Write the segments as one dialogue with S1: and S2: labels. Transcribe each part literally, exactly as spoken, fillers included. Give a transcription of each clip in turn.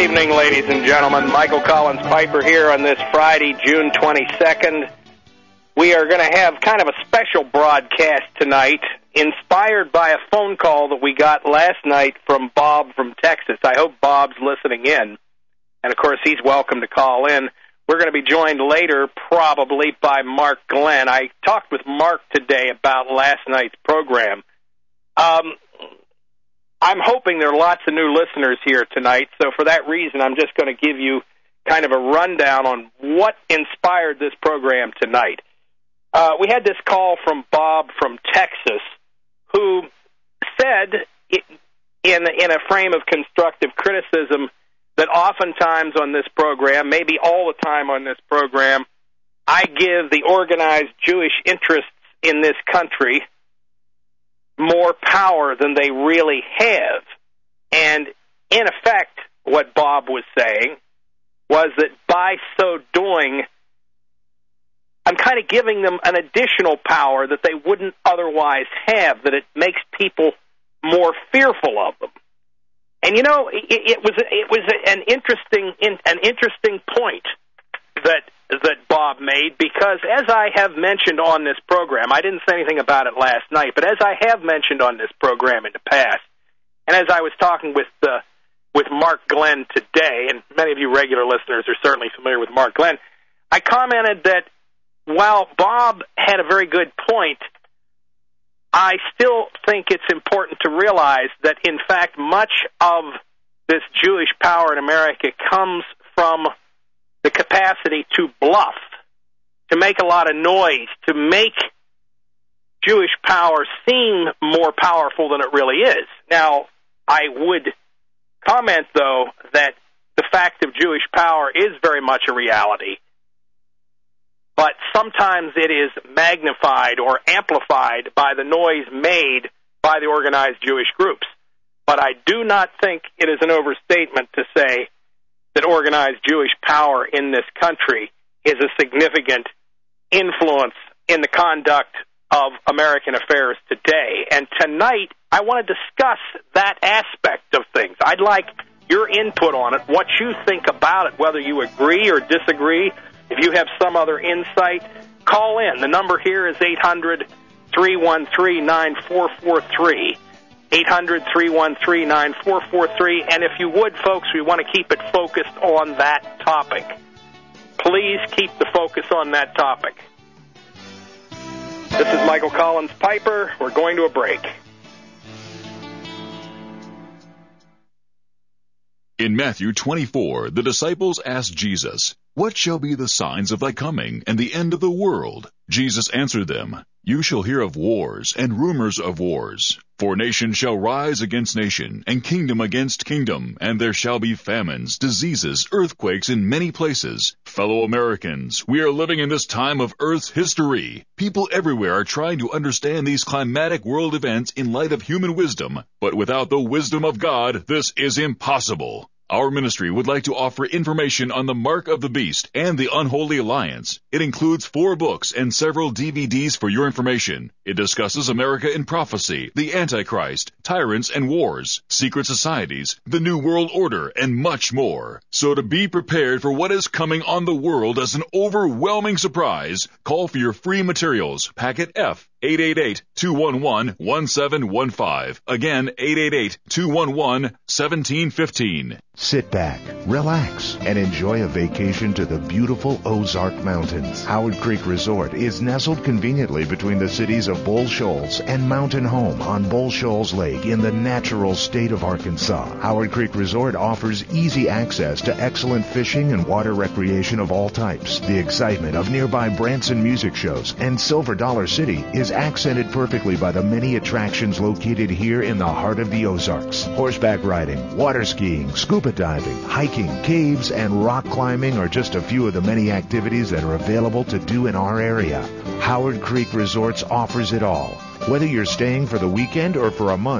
S1: evening, ladies and gentlemen. Michael Collins Piper here on this Friday, June twenty-second. We are going to have kind of a special broadcast tonight, inspired by a phone call that we got last night from Bob from Texas. I hope Bob's listening in. And, of course, he's welcome to call in. We're going to be joined later, probably, by Mark Glenn. I talked with Mark today about last night's program. Um... I'm hoping there are lots of new listeners here tonight, so for that reason, I'm just going to give you kind of a rundown on what inspired this program tonight. Uh, we had this call from Bob from Texas, who said in, in a frame of constructive criticism that oftentimes on this program, maybe all the time on this program, I give the organized Jewish interests in this country more power than they really have. And in effect, what Bob was saying was that by so doing, I'm kind of giving them an additional power that they wouldn't otherwise have, that it makes people more fearful of them. And you know, it, it was it was an interesting an interesting point that that Bob made, because as I have mentioned on this program, I didn't say anything about it last night, but as I have mentioned on this program in the past, and as I was talking with uh, with Mark Glenn today, and many of you regular listeners are certainly familiar with Mark Glenn, I commented that while Bob had a very good point, I still think it's important to realize that, in fact, much of this Jewish power in America comes from the capacity to bluff, to make a lot of noise, to make Jewish power seem more powerful than it really is. Now, I would comment, though, that the fact of Jewish power is very much a reality, but sometimes it is magnified or amplified by the noise made by the organized Jewish groups. But I do not think it is an overstatement to say that organized Jewish power in this country is a significant influence in the conduct of American affairs today. And tonight, I want to discuss that aspect of things. I'd like your input on it, what you think about it, whether you agree or disagree. If you have some other insight, call in. The number here is eight hundred, three one three, nine four four three. eight hundred, three one three, nine four four three. And if you would, folks, we want to keep it focused on that topic. Please keep the focus on that topic. This is Michael Collins Piper. We're going to a break.
S2: In Matthew twenty-four, the disciples asked Jesus, "What shall be the signs of thy coming and the end of the world?" Jesus answered them, "You shall hear of wars and rumors of wars. For nation shall rise against nation, and kingdom against kingdom, and there shall be famines, diseases, earthquakes in many places." Fellow Americans, we are living in this time of Earth's history. People everywhere are trying to understand these climatic world events in light of human wisdom, but without the wisdom of God, this is impossible. Our ministry would like to offer information on the Mark of the Beast and the Unholy Alliance. It includes four books and several D V Ds for your information. It discusses America in prophecy, the Antichrist, tyrants and wars, secret societies, the New World Order, and much more. So to be prepared for what is coming on the world as an overwhelming surprise, call for your free materials, packet F, eight eight eight, two one one, one seven one five. Again, eight eight eight, two one one, one seven one five.
S3: Sit back, relax, and enjoy a vacation to the beautiful Ozark Mountains. Howard Creek Resort is nestled conveniently between the cities of Bull Shoals and Mountain Home on Bull Shoals Lake in the natural state of Arkansas. Howard Creek Resort offers easy access to excellent fishing and water recreation of all types. The excitement of nearby Branson music shows and Silver Dollar City is accented perfectly by the many attractions located here in the heart of the Ozarks. Horseback riding, water skiing, scuba diving, hiking, caves, and rock climbing are just a few of the many activities that are available to do in our area. Howard Creek Resorts offers it all. Whether you're staying for the weekend or for a month,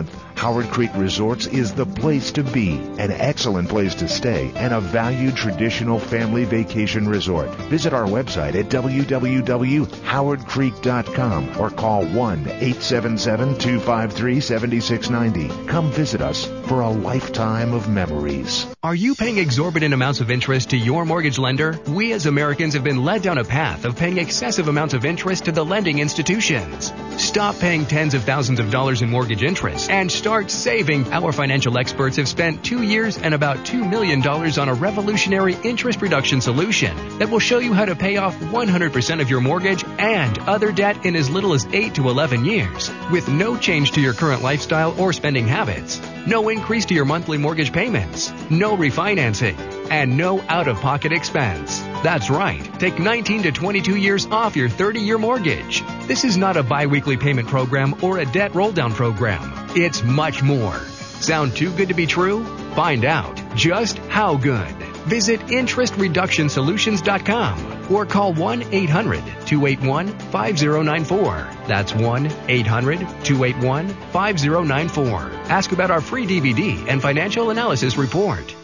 S3: Howard Creek Resorts is the place to be, an excellent place to stay, and a valued traditional family vacation resort. Visit our website at w w w dot howard creek dot com or call one eight seven seven, two five three, seven six nine zero. Come visit us for a lifetime of memories.
S4: Are you paying exorbitant amounts of interest to your mortgage lender? We as Americans have been led down a path of paying excessive amounts of interest to the lending institutions. Stop paying tens of thousands of dollars in mortgage interest and start saving. Our financial experts have spent two years and about two million dollars on a revolutionary interest reduction solution that will show you how to pay off one hundred percent of your mortgage and other debt in as little as eight to eleven years with no change to your current lifestyle or spending habits, no increase to your monthly mortgage payments, no refinancing, and no out-of-pocket expense. That's right. Take nineteen to twenty-two years off your thirty-year mortgage. This is not a biweekly payment program or a debt roll-down program. It's much more. Sound too good to be true? Find out just how good. Visit interest reduction solutions dot com or call one eight hundred, two eight one, five zero nine four. That's one eight hundred, two eight one, five zero nine four. Ask about our free D V D and financial analysis report.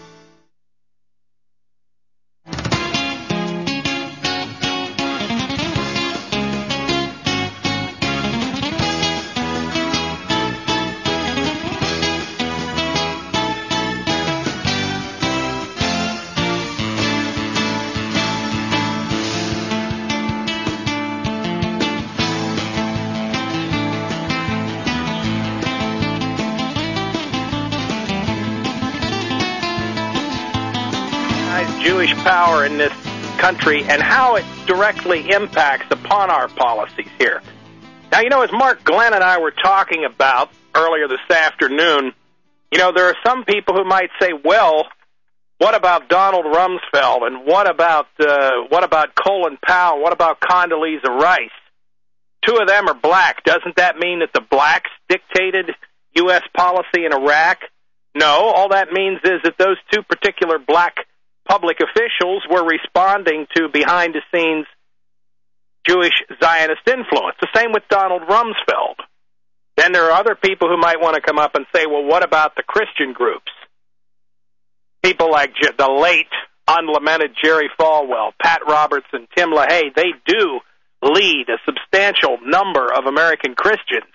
S1: Jewish power in this country and how it directly impacts upon our policies here. Now, you know, as Mark Glenn and I were talking about earlier this afternoon, you know, there are some people who might say, well, what about Donald Rumsfeld and what about uh, what about Colin Powell? What about Condoleezza Rice? Two of them are black. Doesn't that mean that the blacks dictated U S policy in Iraq? No, all that means is that those two particular black public officials were responding to behind-the-scenes Jewish Zionist influence. The same with Donald Rumsfeld. Then there are other people who might want to come up and say, well, what about the Christian groups? People like the late, unlamented Jerry Falwell, Pat Robertson, Tim LaHaye, they do lead a substantial number of American Christians.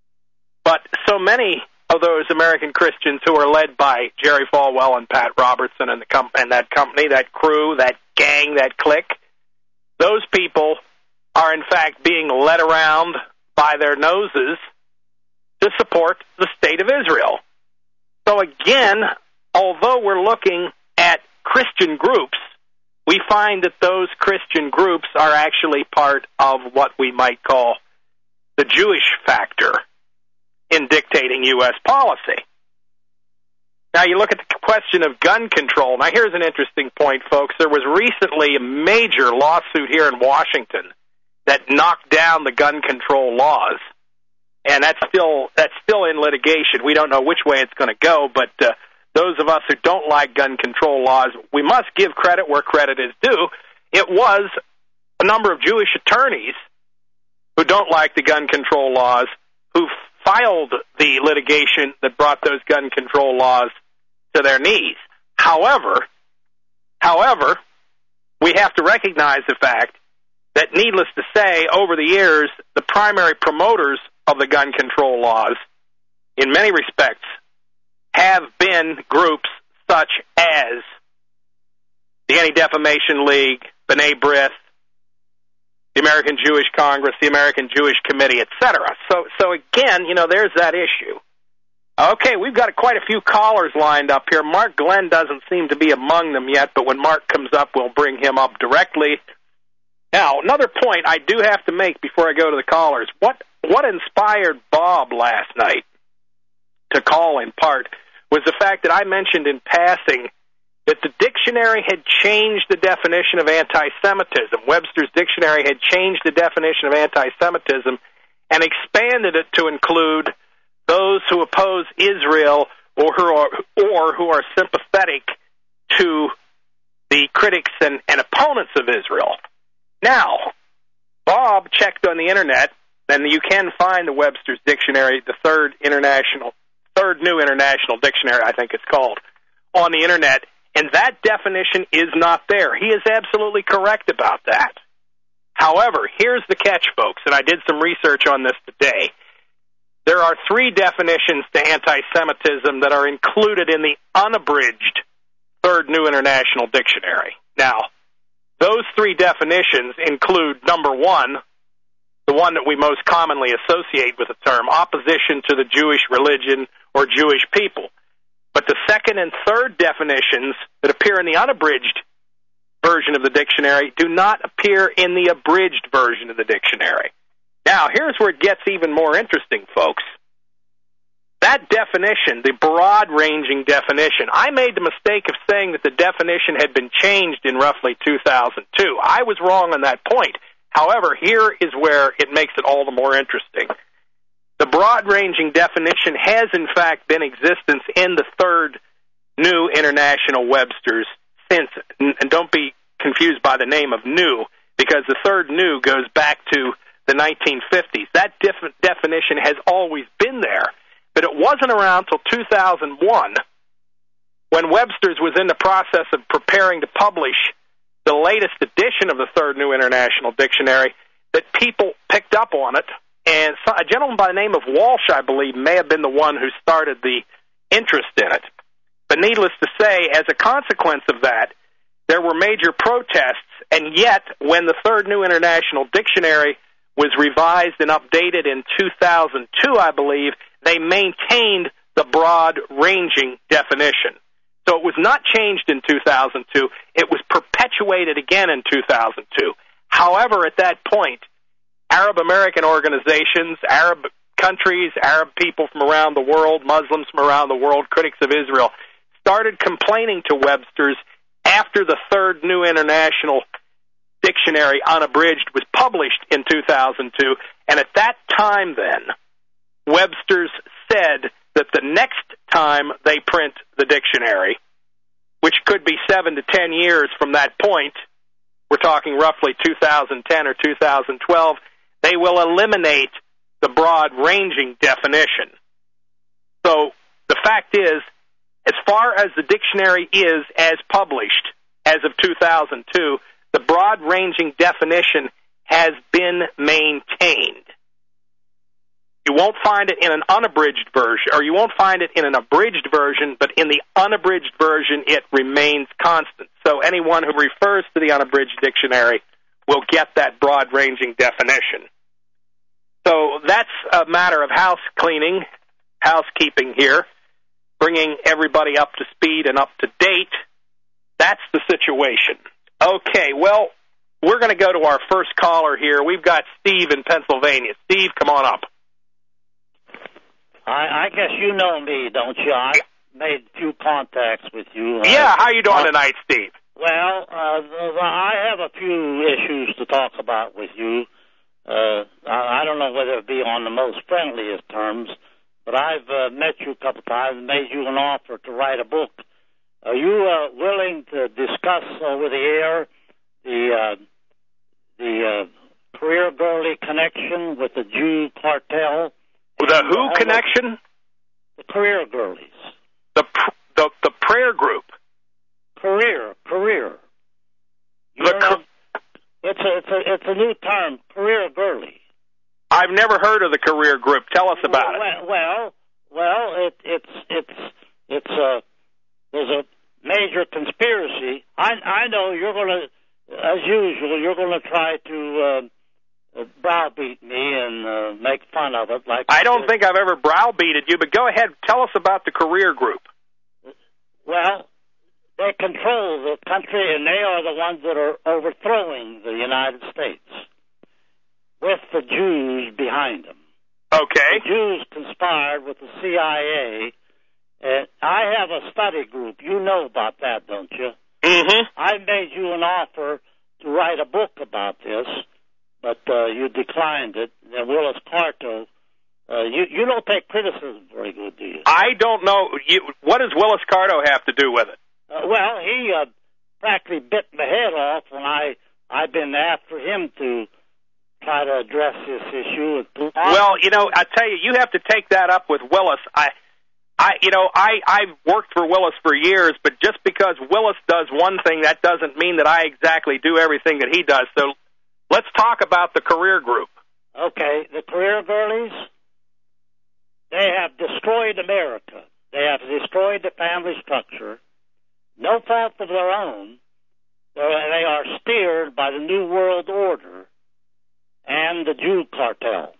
S1: But so many of those American Christians who are led by Jerry Falwell and Pat Robertson and, the com- and that company, that crew, that gang, that clique, those people are in fact being led around by their noses to support the state of Israel. So again, although we're looking at Christian groups, we find that those Christian groups are actually part of what we might call the Jewish factor in dictating U S policy. Now, you look at the question of gun control. Now, here's an interesting point, folks. There was recently a major lawsuit here in Washington that knocked down the gun control laws, and that's still that's still in litigation. We don't know which way it's going to go, but uh, those of us who don't like gun control laws, we must give credit where credit is due. It was a number of Jewish attorneys who don't like the gun control laws who filed the litigation that brought those gun control laws to their knees. However, however, we have to recognize the fact that, needless to say, over the years, the primary promoters of the gun control laws, in many respects, have been groups such as the Anti-Defamation League, B'nai B'rith, the American Jewish Congress, the American Jewish Committee, et cetera. So, so again, you know, there's that issue. Okay, we've got quite a few callers lined up here. Mark Glenn doesn't seem to be among them yet, but when Mark comes up, we'll bring him up directly. Now, another point I do have to make before I go to the callers. What what inspired Bob last night to call in part was the fact that I mentioned in passing that the dictionary had changed the definition of anti-Semitism. Webster's dictionary had changed the definition of anti-Semitism and expanded it to include those who oppose Israel or who are, or who are sympathetic to the critics and, and opponents of Israel. Now, Bob checked on the Internet, and you can find the Webster's Dictionary, the third international, Third New International Dictionary, I think it's called, on the Internet, and that definition is not there. He is absolutely correct about that. However, here's the catch, folks, and I did some research on this today. There are three definitions to anti-Semitism that are included in the unabridged Third New International Dictionary. Now, those three definitions include, number one, the one that we most commonly associate with the term, opposition to the Jewish religion or Jewish people. But the second and third definitions that appear in the unabridged version of the dictionary do not appear in the abridged version of the dictionary. Now, here's where it gets even more interesting, folks. That definition, the broad-ranging definition, I made the mistake of saying that the definition had been changed in roughly two thousand two. I was wrong on that point. However, here is where it makes it all the more interesting. The broad-ranging definition has, in fact, been in existence in the Third New International Webster's since, and don't be confused by the name of new, because the Third New goes back to the nineteen fifties. That def- definition has always been there, but it wasn't around until two thousand one when Webster's was in the process of preparing to publish the latest edition of the Third New International Dictionary that people picked up on it, and so, a gentleman by the name of Walsh, I believe, may have been the one who started the interest in it. But needless to say, as a consequence of that, there were major protests, and yet when the Third New International Dictionary was revised and updated in two thousand two, I believe, they maintained the broad-ranging definition. So it was not changed in two thousand two. It was perpetuated again in two thousand two. However, at that point, Arab American organizations, Arab countries, Arab people from around the world, Muslims from around the world, critics of Israel, started complaining to Webster's after the Third New International Dictionary Unabridged was published in two thousand two, and at that time then, Webster's said that the next time they print the dictionary, which could be seven to ten years from that point, we're talking roughly two thousand ten or two thousand twelve, they will eliminate the broad-ranging definition. So the fact is, as far as the dictionary is as published as of two thousand two, the broad-ranging definition has been maintained. You won't find it in an unabridged version, or you won't find it in an abridged version, but in the unabridged version, it remains constant. So anyone who refers to the unabridged dictionary will get that broad-ranging definition. So that's a matter of house cleaning, housekeeping here, bringing everybody up to speed and up to date. That's the situation. Okay, well, we're going to go to our first caller here. We've got Steve in Pennsylvania. Steve, come on up.
S5: I, I guess you know me, don't you? I made a few contacts with you.
S1: Yeah,
S5: uh,
S1: how you doing uh, tonight, Steve?
S5: Well, uh, I have a few issues to talk about with you. Uh, I, I don't know whether it be on the most friendliest terms, but I've uh, met you a couple times and made you an offer to write a book. Are you uh, willing to discuss over the air the uh, the uh, Career Girlie connection with the Jew cartel?
S1: The who connection?
S5: The Career Girlies.
S1: The pr- the the prayer group.
S5: Career, career. You
S1: The
S5: know,
S1: ca-
S5: it's a it's a it's a new term, Career Girlie.
S1: I've never heard of the career group. Tell us about
S5: well,
S1: it.
S5: Well, well, it, it's it's it's a there's a major conspiracy. I I know you're going to, as usual, you're going to try to uh, browbeat me and uh, make fun of it. Like
S1: I don't think I've ever browbeated you, but go ahead, tell us about the career group.
S5: Well, they control the country, and they are the ones that are overthrowing the United States, with the Jews behind them.
S1: Okay.
S5: The Jews conspired with the C I A. And I have a study group. You know about that, don't you?
S1: Mm-hmm.
S5: I made you an offer to write a book about this, but uh, you declined it. And Willis Carto, uh, you you don't take criticism very good, do you?
S1: I don't know. You, what does Willis Carto have to do with it?
S5: Uh, well, he uh, practically bit my head off when I I've been after him to try to address this issue.
S1: Well, you know, I tell you, you have to take that up with Willis. I. I, you know, I, I've worked for Willis for years, but just because Willis does one thing, that doesn't mean that I exactly do everything that he does. So let's talk about the career group.
S5: Okay, the career girlies, they have destroyed America. They have destroyed the family structure. No fault of their own. They are steered by the New World Order and the Jew cartel.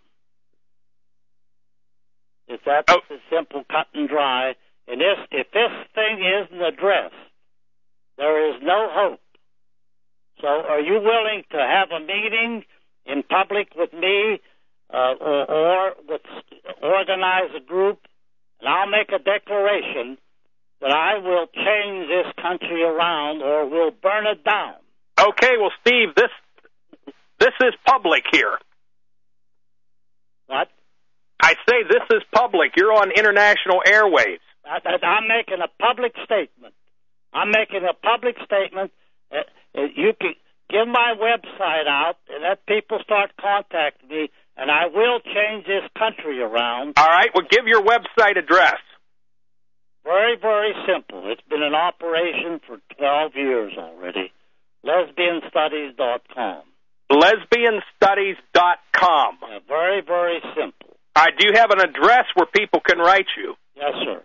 S5: It's that oh. simple, cut and dry. And this, if this thing isn't addressed, there is no hope. So are you willing to have a meeting in public with me uh, or, or with, organize a group, and I'll make a declaration that I will change this country around or will burn it down?
S1: Okay, well, Steve, this this is public here.
S5: What?
S1: I say this is public. You're on international airwaves.
S5: I, I, I'm making a public statement. I'm making a public statement. Uh, uh, you can give my website out and let people start contacting me, and I will change this country around.
S1: All right, well, give your website address.
S5: Very, very simple. It's been in operation for twelve years already. lesbian studies dot com.
S1: lesbian studies dot com.
S5: Yeah, very, very simple.
S1: All right, do you have an address where people can write you?
S5: Yes, sir.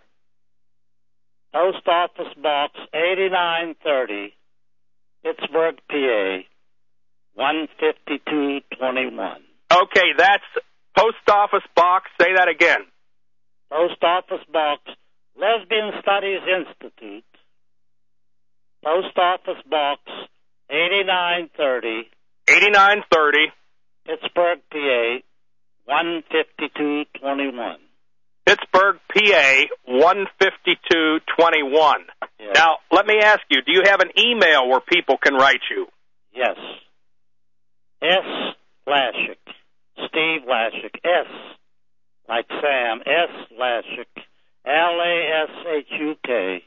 S5: Post Office Box eighty-nine thirty, Pittsburgh, P A, one fifty-two twenty-one.
S1: Okay, that's Post Office Box. Say that again.
S5: Post Office Box, Lesbian Studies Institute, Post Office Box eighty-nine thirty,
S1: eighty-nine thirty,
S5: Pittsburgh, P A, one fifty-two twenty-one.
S1: Pittsburgh, P A, one fifty-two twenty-one.
S5: Yes.
S1: Now, let me ask you, do you have an email where people can write you?
S5: Yes. S. Lashick. Steve Lashick. S. Like Sam. S. Lashick. L A S H U K.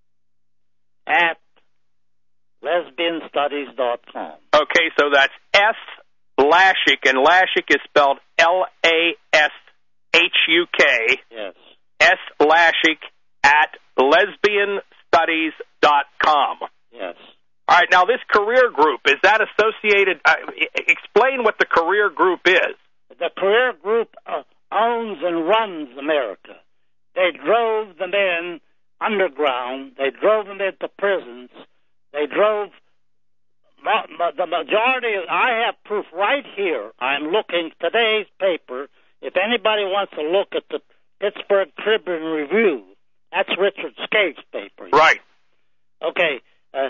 S5: At lesbian studies dot com.
S1: Okay, so that's S. Lashick, and Lashick is spelled L A S H U K.
S5: Yes.
S1: S. Lashick at lesbian studies dot com.
S5: Yes.
S1: All right, now this career group, is that associated? Uh, explain what the career group is.
S5: The career group uh, owns and runs America. They drove the men underground. They drove them into prisons. They drove the majority. I have proof right here. I'm looking today's paper. If anybody wants to look at the Pittsburgh Tribune Review, that's Richard Skate's paper.
S1: Right.
S5: Okay. Uh,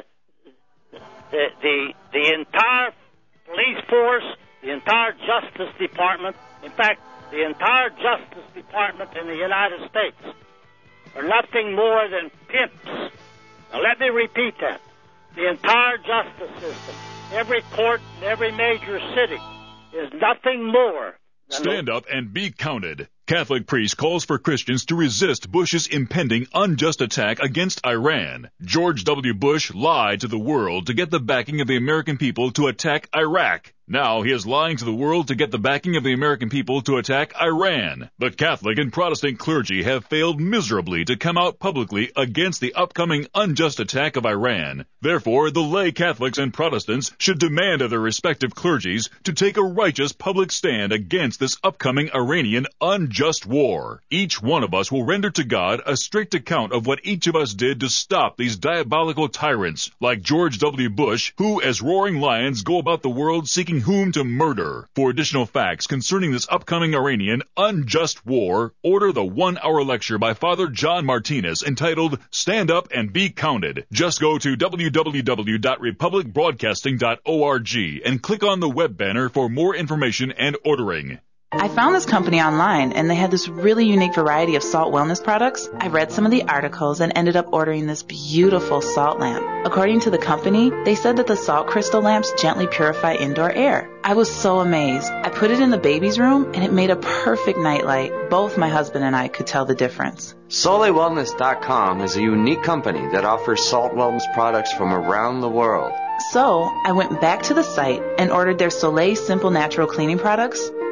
S5: the the the entire police force, the entire Justice Department, in fact, the entire Justice Department in the United States are nothing more than pimps. Now, let me repeat that. The entire justice system, every court in every major city, is nothing more than...
S2: Stand up and be counted. Catholic priest calls for Christians to resist Bush's impending unjust attack against Iran. George W. Bush lied to the world to get the backing of the American people to attack Iraq. Now he is lying to the world to get the backing of the American people to attack Iran. The Catholic and Protestant clergy have failed miserably to come out publicly against the upcoming unjust attack of Iran. Therefore, the lay Catholics and Protestants should demand of their respective clergies to take a righteous public stand against this upcoming Iranian unjust war. Each one of us will render to God a strict account of what each of us did to stop these diabolical tyrants, like George W. Bush, who, as roaring lions, go about the world seeking whom to murder. For additional facts concerning this upcoming Iranian unjust war, order the one-hour lecture by Father John Martinez entitled Stand Up and Be Counted. Just go to w w w dot republic broadcasting dot org and click on the web banner for more information and ordering.
S6: I found this company online, and they had this really unique variety of salt wellness products. I read some of the articles and ended up ordering this beautiful salt lamp. According to the company, they said that the salt crystal lamps gently purify indoor air. I was so amazed. I put it in the baby's room, and it made a perfect nightlight. Both my husband and I could tell the difference.
S7: Sole Wellness dot com is a unique company that offers salt wellness products from around the world.
S6: So I went back to the site and ordered their Soleil Simple Natural Cleaning products.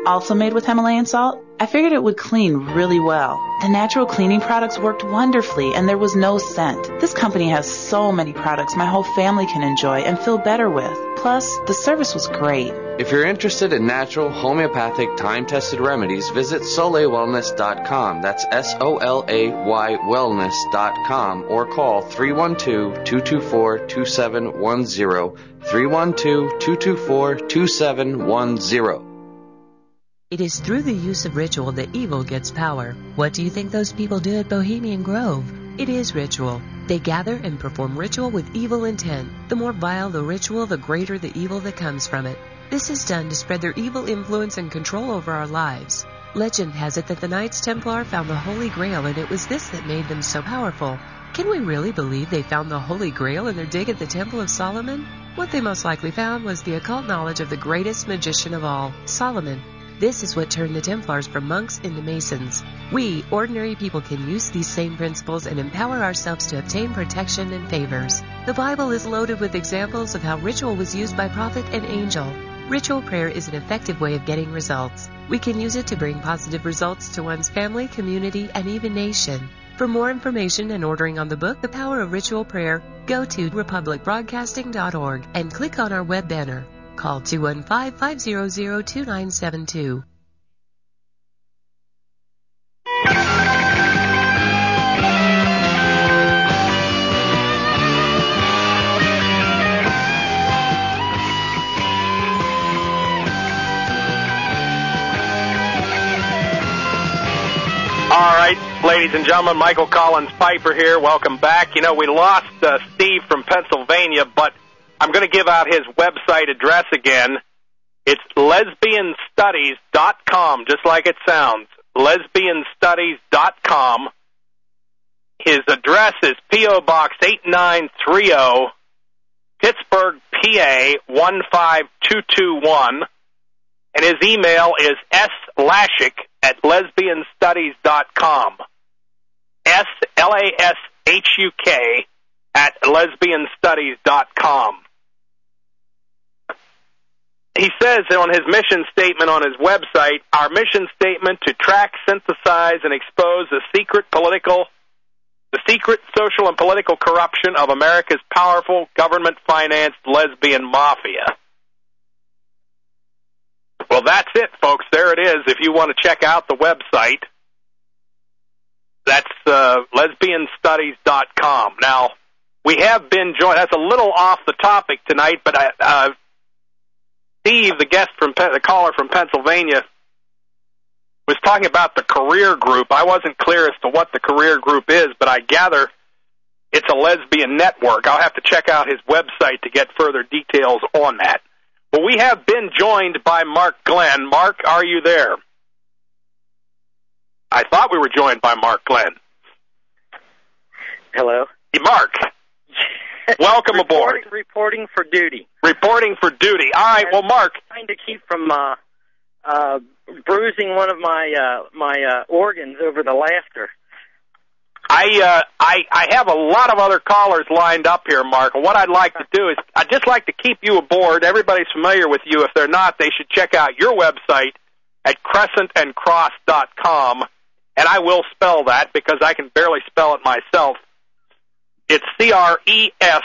S6: also made with Himalayan salt, I figured it would clean really well. The natural cleaning products worked wonderfully, and there was no scent. This company has so many products my whole family can enjoy and feel better with. Plus, the service was great.
S7: If you're interested in natural, homeopathic, time-tested remedies, visit solay wellness dot com. That's S O L A Y wellness dot com, or call three one two, two two four, two seven one zero, three one two, two two four, two seven one zero.
S8: It is through the use of ritual that evil gets power. What do you think those people do at Bohemian Grove? It is ritual. They gather and perform ritual with evil intent. The more vile the ritual, the greater the evil that comes from it. This is done to spread their evil influence and control over our lives. Legend has it that the Knights Templar found the Holy Grail, and it was this that made them so powerful. Can we really believe they found the Holy Grail in their dig at the Temple of Solomon? What they most likely found was the occult knowledge of the greatest magician of all, Solomon. This is what turned the Templars from monks into Masons. We, ordinary people, can use these same principles and empower ourselves to obtain protection and favors. The Bible is loaded with examples of how ritual was used by prophet and angel. Ritual prayer is an effective way of getting results. We can use it to bring positive results to one's family, community, and even nation. For more information and ordering on the book, The Power of Ritual Prayer, go to republic broadcasting dot org and click on our web banner. Call two one five, five zero zero, two nine seven two.
S1: All right, ladies and gentlemen, Michael Collins Piper here. Welcome back. You know, we lost uh, Steve from Pennsylvania, but I'm going to give out his website address again. It's lesbian studies dot com, just like it sounds, lesbian studies dot com. His address is P O. Box eight nine three zero, Pittsburgh, P A one five two two one. And his email is slashik at lesbian studies dot com. S L A S H U K at lesbian studies dot com. He says on his mission statement on his website, our mission statement to track, synthesize, and expose the secret political, the secret social and political corruption of America's powerful government-financed lesbian mafia. Well, that's it, folks. There it is. If you want to check out the website, that's uh, lesbian studies dot com. Now, we have been joined. That's a little off the topic tonight, but I, uh, Steve, the guest from the caller from Pennsylvania, was talking about the career group. I wasn't clear as to what the career group is, but I gather it's a lesbian network. I'll have to check out his website to get further details on that. Well, we have been joined by Mark Glenn. Mark, are you there? I thought we were joined by Mark Glenn.
S9: Hello.
S1: Hey, Mark. Welcome
S9: reporting,
S1: aboard.
S9: Reporting for duty.
S1: Reporting for duty. All right, well, Mark.
S9: I'm trying to keep from uh, uh, bruising one of my uh, my uh, organs over the laughter.
S1: I, uh, I I have a lot of other callers lined up here, Mark. What I'd like to do is I'd just like to keep you aboard. Everybody's familiar with you. If they're not, they should check out your website at crescent and cross dot com, and I will spell that because I can barely spell it myself. It's C R E S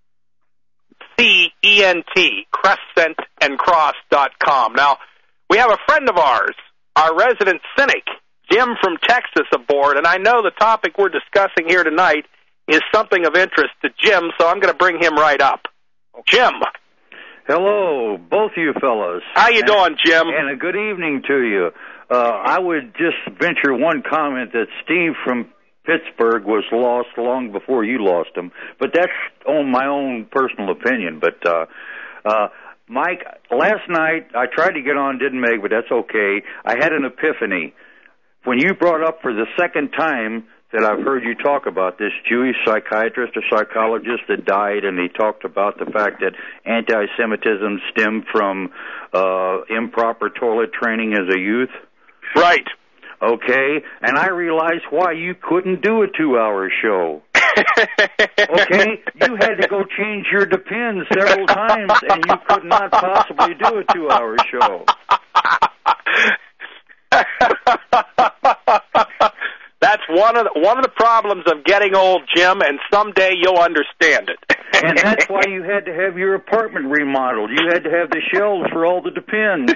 S1: C E N T, crescent and cross dot com. Now, we have a friend of ours, our resident cynic, Jim from Texas, aboard, and I know the topic we're discussing here tonight is something of interest to Jim, so I'm going to bring him right up. Jim.
S10: Hello, both you fellows.
S1: How you
S10: and,
S1: doing, Jim?
S10: And a good evening to you. Uh, I would just venture one comment that Steve from Pittsburgh was lost long before you lost him, but that's on my own personal opinion. But uh, uh, Mike, last night I tried to get on, didn't make, but that's okay. I had an epiphany. When you brought up for the second time that I've heard you talk about this Jewish psychiatrist or psychologist that died, and he talked about the fact that anti-Semitism stemmed from uh, improper toilet training as a youth.
S1: Right.
S10: Okay, and I realized why you couldn't do a two-hour show. Okay, you had to go change your Depends several times, and you could not possibly do a two-hour show.
S1: That's one of the, one of the problems of getting old, Jim, and someday you'll understand it.
S10: And that's why you had to have your apartment remodeled. You had to have the shelves for all the Depends.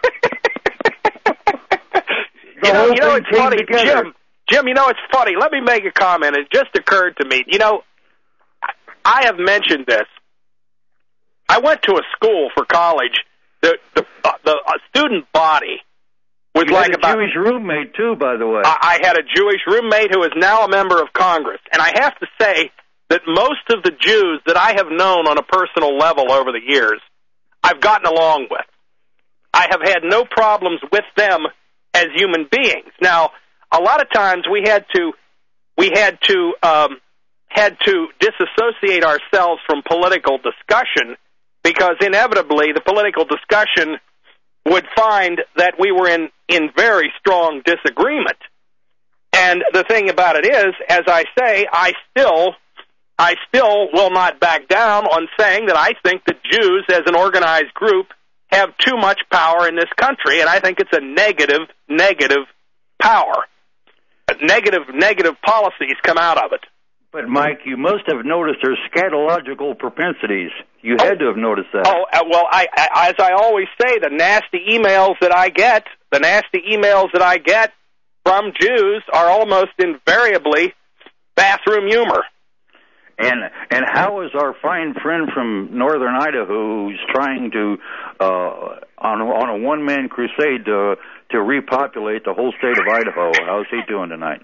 S1: You know, you know, it's funny, together. Jim. Jim, you know, it's funny. Let me make a comment. It just occurred to me. You know, I have mentioned this. I went to a school for college. The the, uh, the uh, student body was
S10: you
S1: like
S10: had a
S1: about.
S10: Jewish roommate too, by the way.
S1: I, I had a Jewish roommate who is now a member of Congress, and I have to say that most of the Jews that I have known on a personal level over the years, I've gotten along with. I have had no problems with them as human beings. Now, a lot of times we had to we had to um, had to disassociate ourselves from political discussion because inevitably the political discussion would find that we were in, in very strong disagreement. And the thing about it is, as I say, I still I still will not back down on saying that I think that Jews as an organized group have too much power in this country, and I think it's a negative, negative power. Negative, negative policies come out of it.
S10: But, Mike, you must have noticed their scatological propensities. You had to have noticed that.
S1: Oh, uh, well, I, I, as I always say, the nasty emails that I get, the nasty emails that I get from Jews are almost invariably bathroom humor.
S10: And and how is our fine friend from northern Idaho who's trying to, uh, on, on a one-man crusade to, to repopulate the whole state of Idaho, how's he doing tonight?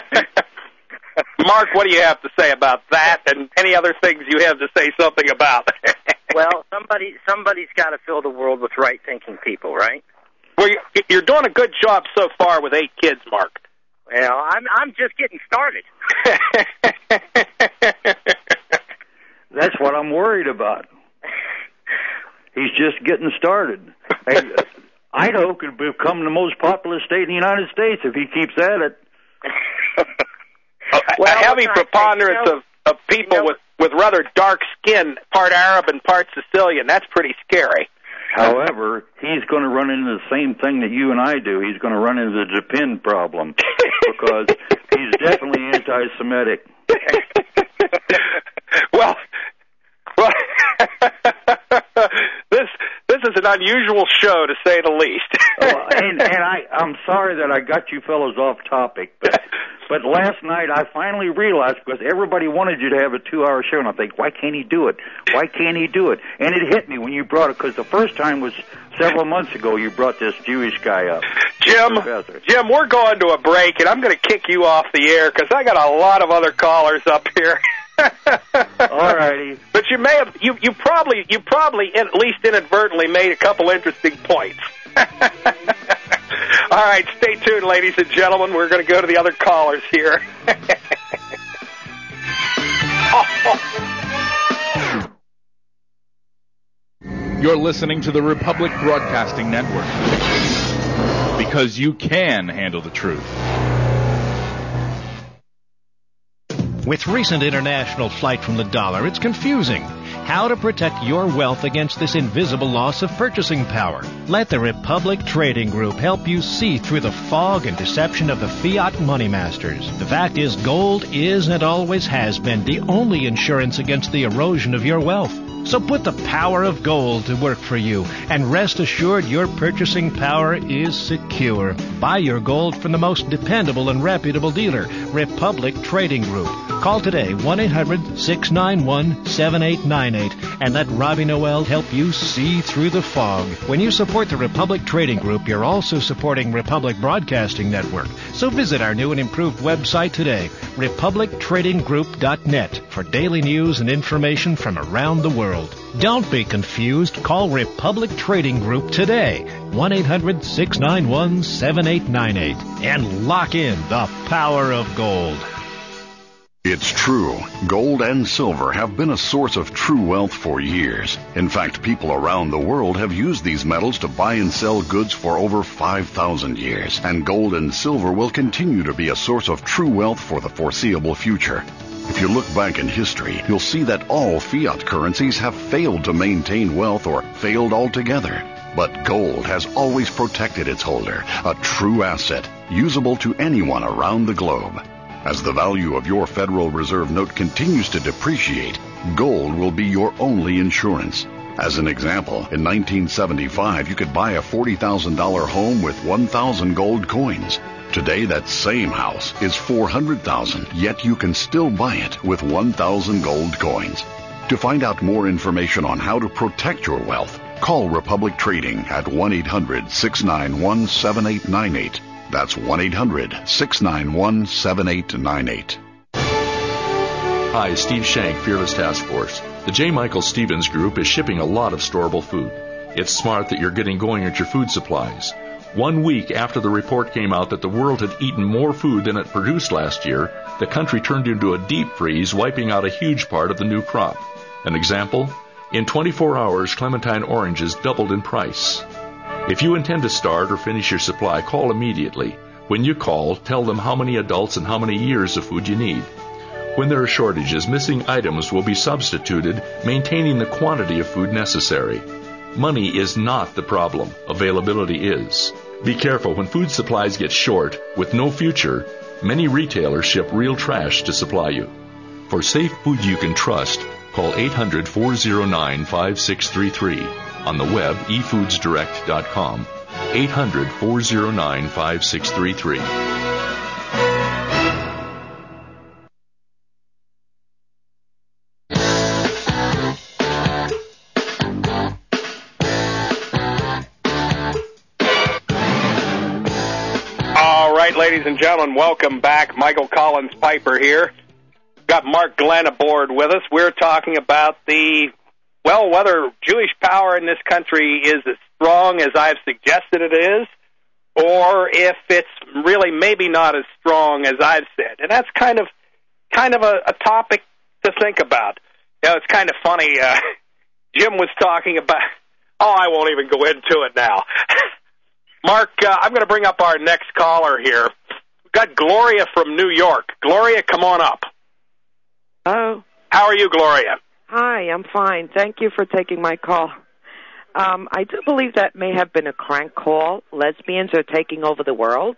S1: Mark, what do you have to say about that and any other things you have to say something about?
S9: Well, somebody, somebody's got to fill the world with right-thinking people, right?
S1: Well, you're doing a good job so far with eight kids, Mark.
S9: Well, I'm I'm just getting started.
S10: That's what I'm worried about. He's just getting started. Hey, Idaho could become the most populous state in the United States if he keeps at it.
S1: Well, a heavy preponderance you know, of, of people you know, with, with rather dark skin, part Arab and part Sicilian. That's pretty scary.
S10: However, he's going to run into the same thing that you and I do. He's going to run into the Depend problem because he's definitely anti-Semitic.
S1: well, well this this is an unusual show, to say the least.
S10: oh, and and I, I'm sorry that I got you fellows off topic, but, but last night I finally realized, because everybody wanted you to have a two-hour show, and I think, why can't he do it? Why can't he do it? And it hit me when you brought it, because the first time was several months ago you brought this Jewish guy up.
S1: Jim, Jim, we're going to a break, and I'm going to kick you off the air, because I got a lot of other callers up here.
S10: All righty.
S1: But you may have, you, you probably, you probably at least inadvertently made a couple interesting points. All right, stay tuned, ladies and gentlemen. We're going to go to the other callers here.
S11: You're listening to the Republic Broadcasting Network, because you can handle the truth.
S12: With recent international flight from the dollar, it's confusing. How to protect your wealth against this invisible loss of purchasing power. Let the Republic Trading Group help you see through the fog and deception of the fiat money masters. The fact is, gold is and always has been the only insurance against the erosion of your wealth. So put the power of gold to work for you, and rest assured your purchasing power is secure. Buy your gold from the most dependable and reputable dealer, Republic Trading Group. Call today, one eight hundred six nine one seven eight nine eight, and let Robbie Noel help you see through the fog. When you support the Republic Trading Group, you're also supporting Republic Broadcasting Network. So visit our new and improved website today, republic trading group dot net, for daily news and information from around the world. Don't be confused. Call Republic Trading Group today, one eight hundred six nine one seven eight nine eight, and lock in the power of gold.
S13: It's true. Gold and silver have been a source of true wealth for years. In fact, people around the world have used these metals to buy and sell goods for over five thousand years. And gold and silver will continue to be a source of true wealth for the foreseeable future. If you look back in history, you'll see that all fiat currencies have failed to maintain wealth or failed altogether. But gold has always protected its holder, a true asset, usable to anyone around the globe. As the value of your Federal Reserve note continues to depreciate, gold will be your only insurance. As an example, in nineteen seventy-five, you could buy a forty thousand dollars home with one thousand gold coins. Today, that same house is four hundred thousand dollars, yet you can still buy it with one thousand gold coins. To find out more information on how to protect your wealth, call Republic Trading at one eight hundred, six nine one, seven eight nine eight. That's one eight hundred, six nine one, seven eight nine eight.
S14: Hi, Steve Shank, Fearless Task Force. The J. Michael Stevens Group is shipping a lot of storable food. It's smart that you're getting going at your food supplies. One week after the report came out that the world had eaten more food than it produced last year, the country turned into a deep freeze, wiping out a huge part of the new crop. An example? In twenty-four hours, clementine oranges doubled in price. If you intend to start or finish your supply, call immediately. When you call, tell them how many adults and how many years of food you need. When there are shortages, missing items will be substituted, maintaining the quantity of food necessary. Money is not the problem. Availability is. Be careful when food supplies get short, with no future. Many retailers ship real trash to supply you. For safe food you can trust, call eight hundred, four oh nine, five six three three. On the web, e foods direct dot com. eight hundred, four oh nine, five six three three.
S1: All right, ladies and gentlemen, welcome back. Michael Collins Piper here. Got Mark Glenn aboard with us. We're talking about the, well, whether Jewish power in this country is as strong as I've suggested it is, or if it's really maybe not as strong as I've said. And that's kind of kind of a, a topic to think about. You know, it's kind of funny. Uh, Jim was talking about, oh, I won't even go into it now. Mark, uh, I'm going to bring up our next caller here. We've got Gloria from New York. Gloria, come on up.
S15: Oh.
S1: How are you, Gloria?
S15: Hi, I'm fine. Thank you for taking my call. Um, I do believe that may have been a crank call. Lesbians are taking over the world.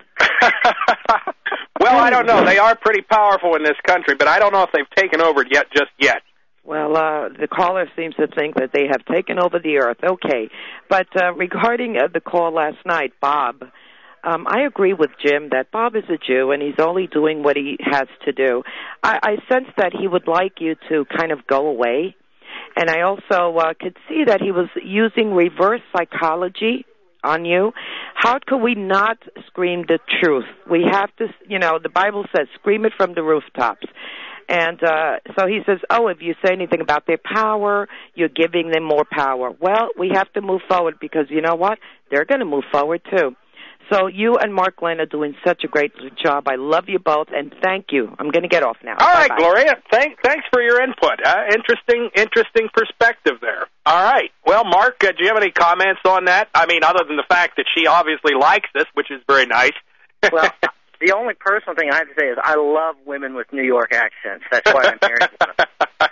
S1: Well, I don't know. They are pretty powerful in this country, but I don't know if they've taken over it yet, just yet.
S15: Well, uh, the caller seems to think that they have taken over the earth. Okay. But uh, regarding uh, the call last night, Bob, um, I agree with Jim that Bob is a Jew and he's only doing what he has to do. I, I sense that he would like you to kind of go away. And I also uh, could see that he was using reverse psychology on you. How could we not scream the truth? We have to, you know, the Bible says, scream it from the rooftops. And uh, so he says, oh, if you say anything about their power, you're giving them more power. Well, we have to move forward because you know what? They're going to move forward, too. So you and Mark Glenn are doing such a great job. I love you both, and thank you. I'm going to get off now.
S1: All
S15: Bye-bye.
S1: right, Gloria. Thank, thanks for your input. Uh, interesting interesting perspective there. All right. Well, Mark, uh, do you have any comments on that? I mean, other than the fact that she obviously likes this, which is very nice.
S9: Well, the only personal thing I have to say is I love women with New York accents. That's why I'm married to them.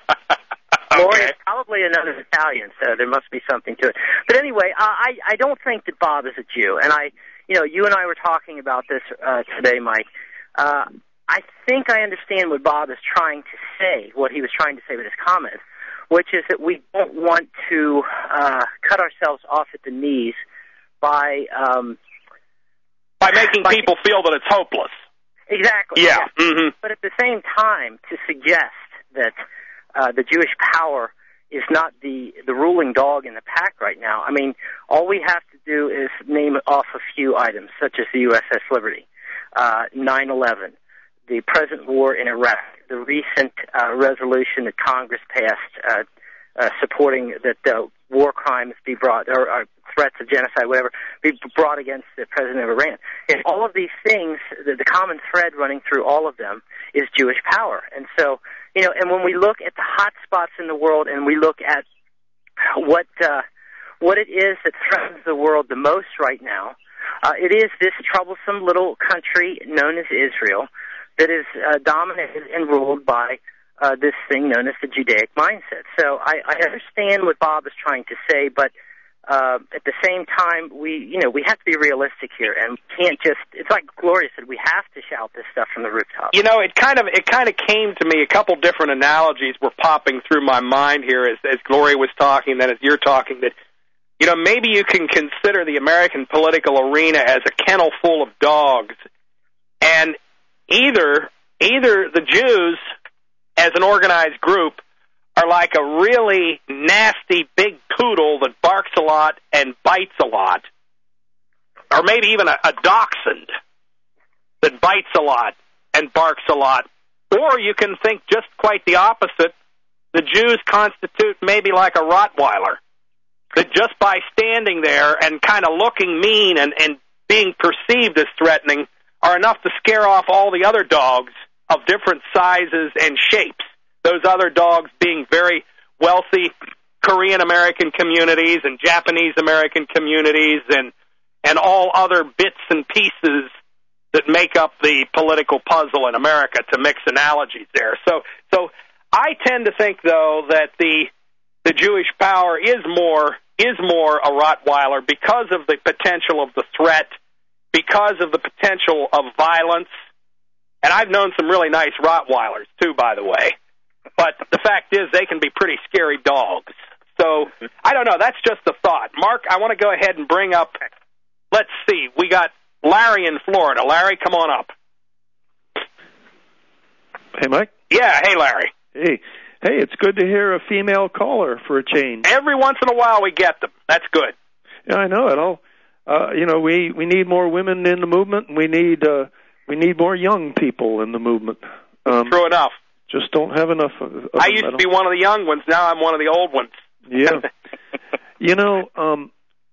S9: Gloria is probably another Italian, so there must be something to it. But anyway, uh, I, I don't think that Bob is a Jew, and I... You know, you and I were talking about this uh, today, Mike. Uh, I think I understand what Bob is trying to say, what he was trying to say with his comments, which is that we don't want to uh, cut ourselves off at the knees by... Um,
S1: by making by, people feel that it's hopeless.
S9: Exactly.
S1: Yeah.
S9: yeah.
S1: Mm-hmm.
S9: But at the same time, to suggest that uh, the Jewish power is not the, the ruling dog in the pack right now. I mean, all we have to do is name off a few items, such as the U S S Liberty, uh, nine eleven, the present war in Iraq, the recent uh, resolution that Congress passed uh, uh, supporting that uh, war crimes be brought, or, or threats of genocide, whatever, be brought against the president of Iran. And all of these things, the, the common thread running through all of them is Jewish power. And so, you know, and when we look at the hot spots in the world and we look at what uh, what it is that threatens the world the most right now, uh, it is this troublesome little country known as Israel that is uh, dominated and ruled by uh, this thing known as the Judaic mindset. So I, I understand what Bob is trying to say, but uh, at the same time, we, you know, we have to be realistic here, and can't just, it's like Gloria said, we have to shout this stuff from the rooftop.
S1: You know, it kind of it kind of came to me, a couple different analogies were popping through my mind here as, as Gloria was talking, then as you're talking, that, you know, maybe you can consider the American political arena as a kennel full of dogs, and either either the Jews, as an organized group, are like a really nasty big poodle that barks a lot and bites a lot, or maybe even a, a dachshund that bites a lot and barks a lot. Or you can think just quite the opposite. The Jews constitute maybe like a Rottweiler, that just by standing there and kind of looking mean and, and being perceived as threatening are enough to scare off all the other dogs of different sizes and shapes. Those other dogs being very wealthy Korean-American communities and Japanese-American communities and and all other bits and pieces that make up the political puzzle in America, to mix analogies there. So so I tend to think, though, that the the Jewish power is more is more a Rottweiler because of the potential of the threat, because of the potential of violence. And I've known some really nice Rottweilers, too, by the way. But the fact is, they can be pretty scary dogs. So, I don't know. That's just a thought. Mark, I want to go ahead and bring up, let's see, we got Larry in Florida. Larry, come on up.
S16: Hey, Mike.
S1: Yeah, hey, Larry.
S16: Hey. Hey, it's good to hear a female caller for a change.
S1: Every once in a while we get them. That's good.
S16: Yeah, I know it. All, uh, you know, we, we need more women in the movement, and we need uh, we need more young people in the movement. Um,
S1: True enough.
S16: Just don't have enough of, of
S1: I used to be one of the young ones. Now I'm one of the old ones.
S16: Yeah. You know, um,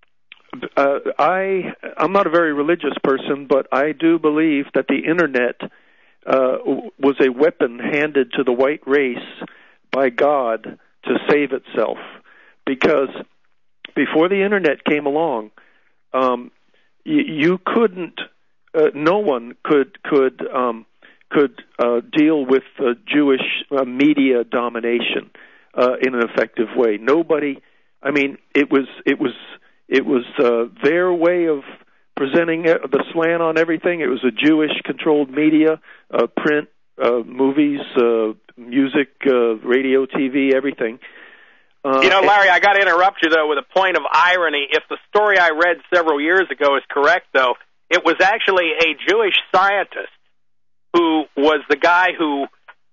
S16: uh, I I'm not a very religious person, but I do believe that the Internet uh, was a weapon handed to the white race by God to save itself. Because before the Internet came along, um, you, you couldn't, uh, no one could could um, could uh, deal with uh, Jewish uh, media domination uh, in an effective way. Nobody. I mean, it was it was it was uh, their way of presenting the slant on everything. It was a Jewish-controlled media, uh, print, uh, movies, uh, music, uh, radio, T V, everything. Uh,
S1: you know, Larry, I got to interrupt you, though, with a point of irony. If the story I read several years ago is correct, though, it was actually a Jewish scientist who was the guy who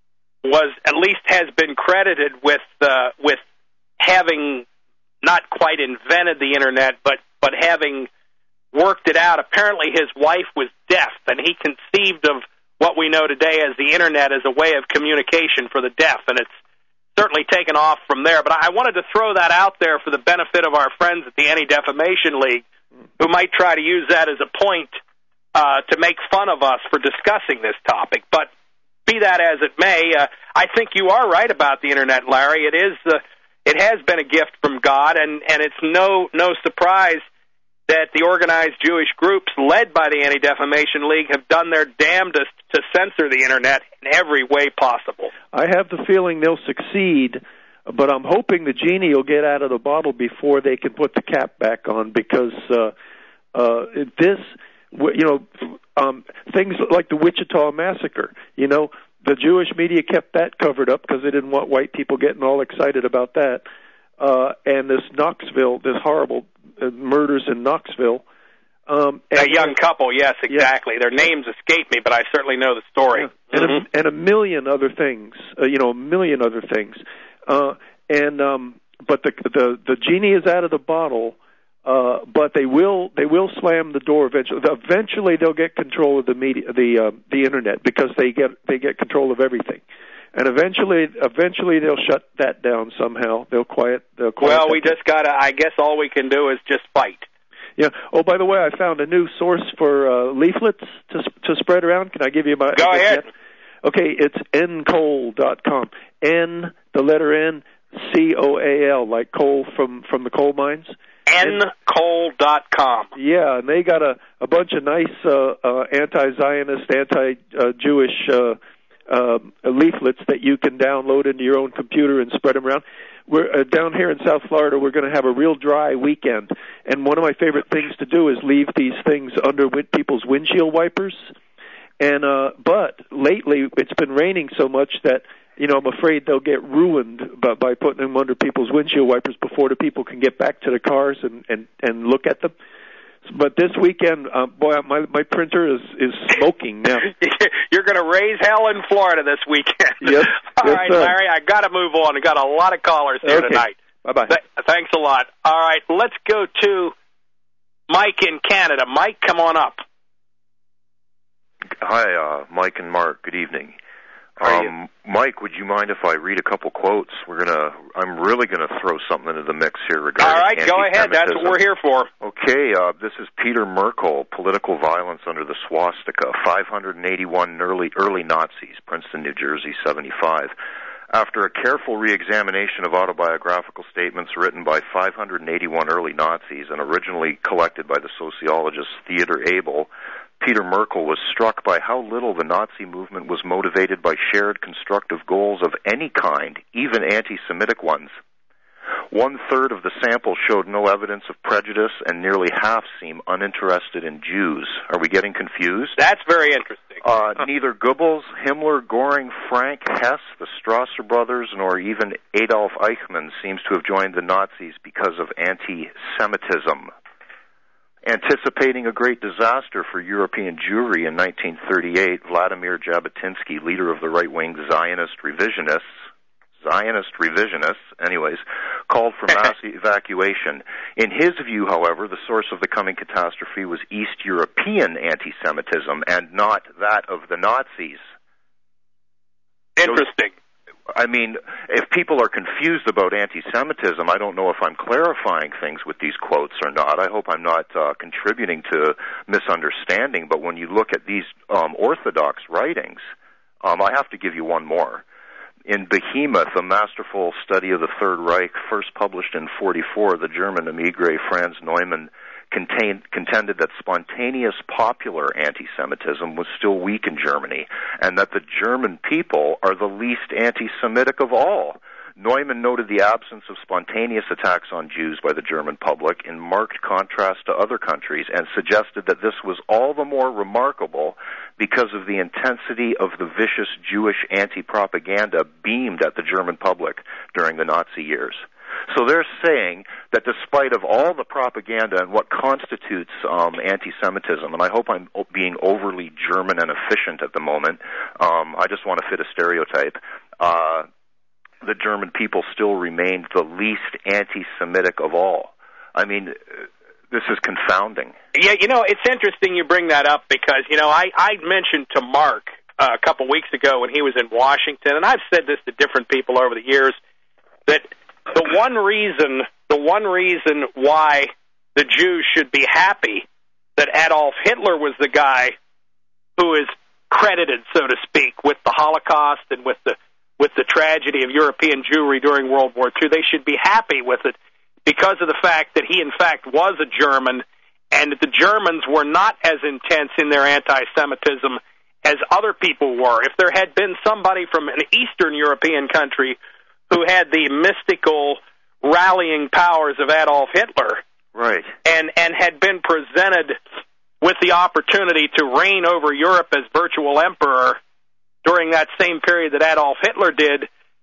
S1: was, at least has been credited with uh, with having not quite invented the Internet, but, but having worked it out. Apparently his wife was deaf, and he conceived of what we know today as the Internet as a way of communication for the deaf, and it's certainly taken off from there. But I wanted to throw that out there for the benefit of our friends at the Anti-Defamation League, who might try to use that as a point uh, to make fun of us for discussing this topic. But be that as it may, uh, I think you are right about the Internet, Larry. It is, uh, it has been a gift from God, and, and it's no no surprise that the organized Jewish groups led by the Anti-Defamation League have done their damnedest to censor the Internet in every way possible.
S16: I have the feeling they'll succeed, but I'm hoping the genie will get out of the bottle before they can put the cap back on, because uh, uh, this, you know, um, things like the Wichita Massacre, you know, the Jewish media kept that covered up because they didn't want white people getting all excited about that. Uh, and this Knoxville, this horrible uh, murders in Knoxville. Um, and,
S1: a young couple, yes, exactly. Yeah. Their names escape me, but I certainly know the story.
S16: Yeah. And,
S1: mm-hmm.
S16: a, and a million other things, uh, you know, a million other things. Uh, and um, but the, the the genie is out of the bottle. Uh, but they will they will slam the door eventually. Eventually, they'll get control of the media, the uh, the internet, because they get they get control of everything. And eventually, eventually they'll shut that down somehow. They'll quiet. They'll quiet
S1: well, we down. just gotta. I guess all we can do is just fight.
S16: Yeah. Oh, by the way, I found a new source for uh, leaflets to to spread around. Can I give you my?
S1: Go ahead.
S16: Yet? Okay, it's n coal dot com. N, the letter N, C O A L, like coal from from the coal mines.
S1: n coal dot com.
S16: Yeah, and they got a a bunch of nice uh, uh, anti-Zionist, anti-Jewish. Uh, uh, leaflets that you can download into your own computer and spread them around. We're uh, down here in South Florida. We're going to have a real dry weekend, and one of my favorite things to do is leave these things under win- people's windshield wipers. And uh, but lately it's been raining so much that, you know, I'm afraid they'll get ruined by, by putting them under people's windshield wipers before the people can get back to the cars and, and, and look at them. But this weekend, uh, boy, my my printer is, is smoking now.
S1: You're going to raise hell in Florida this weekend.
S16: Yes.
S1: All
S16: yes,
S1: right,
S16: sir.
S1: Larry, I got to move on. I got a lot of callers here
S16: okay.
S1: tonight.
S16: Bye-bye.
S1: Th- thanks a lot. All right, let's go to Mike in Canada. Mike, come on up.
S17: Hi, uh, Mike and Mark. Good evening.
S1: How are
S17: Um, Mike, would you mind if I read a couple quotes? We're gonna. I'm really gonna throw something into the mix here regarding
S1: All right, go ahead. That's what we're here for.
S17: Okay, uh, this is Peter Merkel, Political Violence Under the Swastika, five hundred eighty-one early, early Nazis, Princeton, New Jersey, seventy-five. After a careful re-examination of autobiographical statements written by five hundred eighty-one early Nazis and originally collected by the sociologist Theodor Abel, Peter Merkel was struck by how little the Nazi movement was motivated by shared constructive goals of any kind, even anti-Semitic ones. One-third of the sample showed no evidence of prejudice, and nearly half seem uninterested in Jews. Are we getting confused?
S1: That's very interesting.
S17: Uh, neither Goebbels, Himmler, Göring, Frank, Hess, the Strasser brothers, nor even Adolf Eichmann seems to have joined the Nazis because of anti-Semitism. Anticipating a great disaster for European Jewry in nineteen thirty-eight, Vladimir Jabotinsky, leader of the right-wing Zionist revisionists, Zionist revisionists, anyways, called for mass evacuation. In his view, however, the source of the coming catastrophe was East European anti-Semitism and not that of the Nazis.
S1: Interesting.
S17: I mean, if people are confused about anti-Semitism, I don't know if I'm clarifying things with these quotes or not. I hope I'm not uh, contributing to misunderstanding, but when you look at these um, Orthodox writings, um, I have to give you one more. In Behemoth, a masterful study of the Third Reich, first published in forty-four, the German emigre Franz Neumann contained, contended that spontaneous popular anti-Semitism was still weak in Germany, and that the German people are the least anti-Semitic of all. Neumann noted the absence of spontaneous attacks on Jews by the German public in marked contrast to other countries, and suggested that this was all the more remarkable because of the intensity of the vicious Jewish anti-propaganda beamed at the German public during the Nazi years. So they're saying that despite of all the propaganda and what constitutes um, anti-Semitism, and I hope I'm being overly German and efficient at the moment, um, I just want to fit a stereotype, uh, the German people still remained the least anti-Semitic of all. I mean, this is confounding.
S1: Yeah, you know, it's interesting you bring that up because, you know, I, I mentioned to Mark uh, a couple weeks ago when he was in Washington, and I've said this to different people over the years, that the one reason, the one reason why the Jews should be happy that Adolf Hitler was the guy who is credited, so to speak, with the Holocaust and with the with the tragedy of European Jewry during World War Two, they should be happy with it because of the fact that he, in fact, was a German, and that the Germans were not as intense in their anti-Semitism as other people were. If there had been somebody from an Eastern European country who had the mystical rallying powers of Adolf Hitler,
S17: right,
S1: and and had been presented with the opportunity to reign over Europe as virtual emperor during that same period that Adolf Hitler did,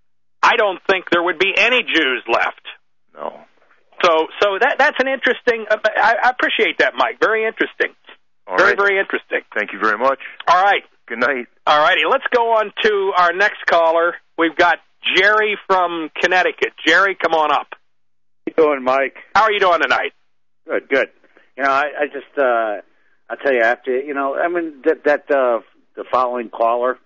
S1: I don't think there would be any Jews left.
S17: No.
S1: So, so that that's an interesting. Uh, I, I appreciate that, Mike. Very interesting.
S17: All
S1: very,
S17: right.
S1: very interesting.
S17: Thank you very much.
S1: All right.
S17: Good night.
S1: All righty. Let's go on to our next caller. We've got Jerry from Connecticut. Jerry, come on up.
S18: How you doing, Mike?
S1: How are you doing tonight?
S18: Good, good. You know, I, I just, uh, I'll tell you, after, you know, I mean, that, that uh, the following caller,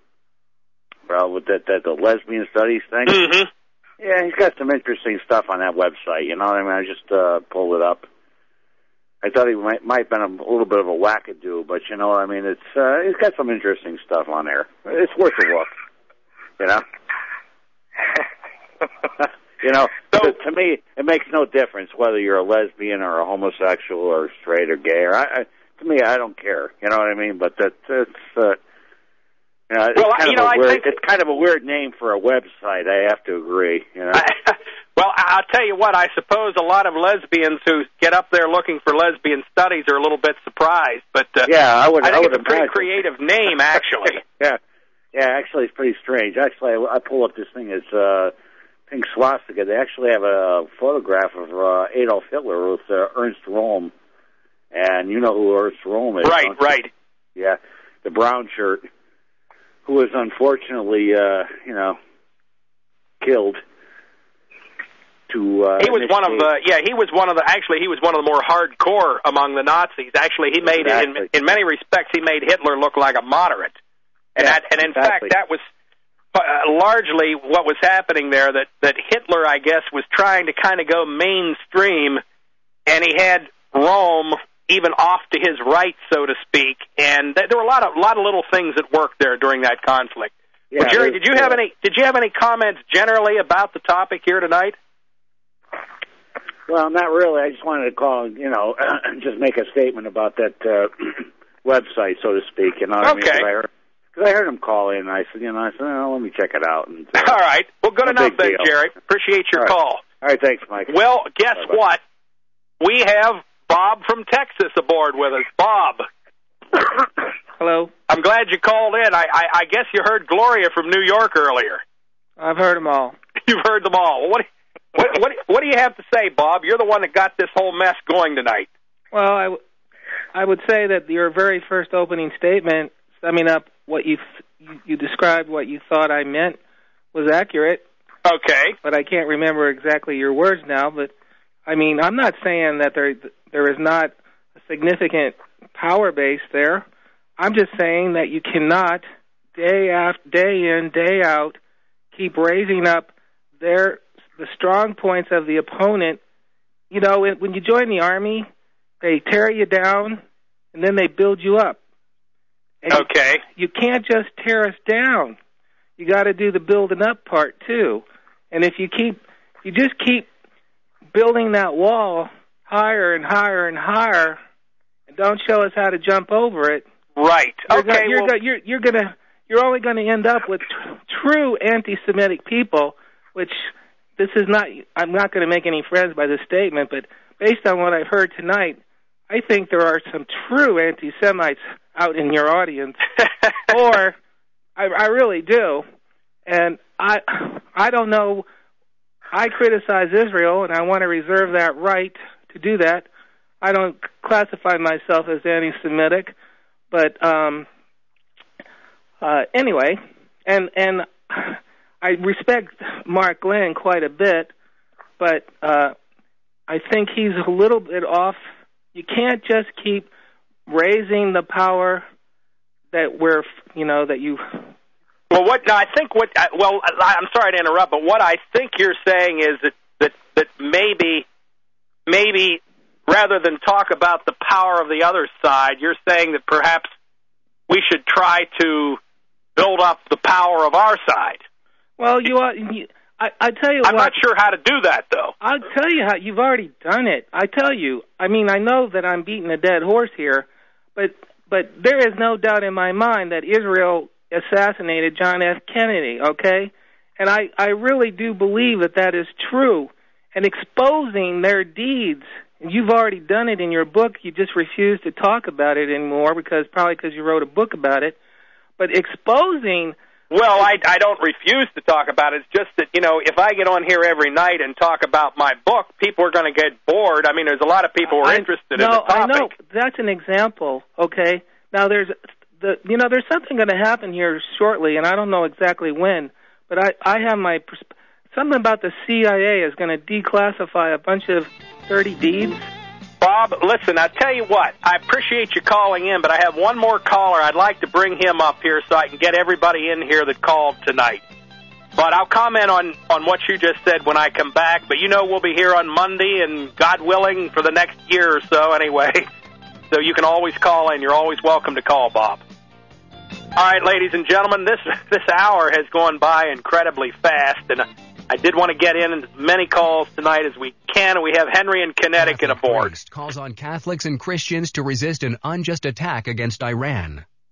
S18: uh, with that, that the lesbian studies thing.
S1: Mm-hmm.
S18: Yeah, he's got some interesting stuff on that website, you know what I mean? I just uh, pulled it up. I thought he might, might have been a, a little bit of a wackadoo, but you know what I mean? It's uh, he's got some interesting stuff on there. It's worth a look, you know? You know, so, to, to me, it makes no difference whether you're a lesbian or a homosexual or straight or gay. Or I, I, to me, I don't care. You know what I mean? But that it's uh, You know, it's
S1: Well,
S18: kind
S1: you
S18: of
S1: know,
S18: a
S1: I
S18: weird,
S1: think-
S18: it's kind of a weird name for a website. I have to agree. You know?
S1: Well, I'll tell you what, I suppose a lot of lesbians who get up there looking for lesbian studies are a little bit surprised, but uh,
S18: yeah, I would.
S1: I think
S18: I would
S1: it's a pretty
S18: imagine.
S1: creative name, actually.
S18: yeah, yeah. Actually, it's pretty strange. Actually, I, I pull up this thing. It's uh, pink swastika. They actually have a photograph of uh, Adolf Hitler with uh, Ernst Röhm, and you know who Ernst Röhm is,
S1: Right,
S18: don't you?
S1: right.
S18: Yeah, the brown shirt, who was unfortunately, uh, you know, killed. To, uh,
S1: he was one of the yeah he was one of the actually he was one of the more hardcore among the Nazis. Actually, he made
S18: exactly.
S1: in in many respects he made Hitler look like a moderate, and
S18: yeah,
S1: that and in
S18: exactly.
S1: fact that was uh, largely what was happening there. That that Hitler, I guess, was trying to kind of go mainstream, and he had Rome even off to his right, so to speak. And th- there were a lot of a lot of little things that worked there during that conflict.
S18: Yeah,
S1: well, Jerry, did you have any did you have any comments generally about the topic here tonight?
S18: Well, not really. I just wanted to call, you know, just make a statement about that uh, website, so to speak. You know what
S1: Okay.
S18: I mean? Because I heard, cause I heard him call in, and I said, you know, I said, oh, let me check it out. And, uh,
S1: All right. Well, good
S18: no
S1: enough
S18: big
S1: then,
S18: deal.
S1: Jerry. Appreciate your
S18: All right.
S1: call.
S18: All right, thanks, Mike.
S1: Well, guess
S18: Bye-bye.
S1: what? We have Bob from Texas aboard with us. Bob.
S19: Hello.
S1: I'm glad you called in. I, I, I guess you heard Gloria from New York earlier.
S19: I've heard them all.
S1: You've heard them all. What, what, what, what do you have to say, Bob? You're the one that got this whole mess going tonight.
S19: Well, I, w- I would say that your very first opening statement, summing up what you, you you described what you thought I meant, was accurate.
S1: Okay.
S19: But I can't remember exactly your words now. But I mean, I'm not saying that there there is not a significant power base there. I'm just saying that you cannot, day after day in, day out, keep raising up their the strong points of the opponent. You know, when you join the Army, they tear you down, and then they build you up. And
S1: okay.
S19: You, you can't just tear us down. You got to do the building up part, too. And if you keep, you just keep building that wall higher and higher and higher, and don't show us how to jump over it.
S1: Right.
S19: You're
S1: okay.
S19: Gonna, you're,
S1: well,
S19: go, you're, you're gonna, you're only going to end up with tr- true anti-Semitic people, which this is not. I'm not going to make any friends by this statement, but based on what I've heard tonight, I think there are some true anti-Semites out in your audience, or I, I really do, and I, I don't know. I criticize Israel, and I want to reserve that right to do that. I don't classify myself as anti-Semitic, but um, uh, anyway, and and I respect Mark Glenn quite a bit, but uh, I think he's a little bit off. You can't just keep raising the power that we're, you know, that you.
S1: Well, what no, I think what well, I'm sorry to interrupt, but what I think you're saying is that that that maybe maybe rather than talk about the power of the other side, you're saying that perhaps we should try to build up the power of our side.
S19: Well, you are. You, I, I tell you
S1: I'm
S19: what.
S1: not sure how to do that, though.
S19: I'll tell you how. You've already done it. I tell you. I mean, I know that I'm beating a dead horse here, but but there is no doubt in my mind that Israel assassinated John F. Kennedy, okay? And I, I really do believe that that is true. And exposing their deeds, and you've already done it in your book, you just refuse to talk about it anymore, because probably because you wrote a book about it. But exposing...
S1: Well, I, I don't refuse to talk about it. It's just that, you know, if I get on here every night and talk about my book, people are going to get bored. I mean, there's a lot of people who are
S19: I,
S1: interested
S19: no,
S1: in the topic.
S19: I know. That's an example, okay? Now, there's... The, you know, there's something going to happen here shortly, and I don't know exactly when, but I, I have my... Pers- something about the C I A is going to declassify a bunch of dirty deeds.
S1: Bob, listen, I tell you what, I appreciate you calling in, but I have one more caller. I'd like to bring him up here so I can get everybody in here that called tonight. But I'll comment on, on what you just said when I come back. But you know we'll be here on Monday, and God willing, for the next year or so anyway. So you can always call in. You're always welcome to call, Bob. All right, ladies and gentlemen, this this hour has gone by incredibly fast, and I did want to get in as many calls tonight as we can. We have Henry in Connecticut aboard.
S4: Calls on Catholics and Christians to resist an unjust attack against Iran.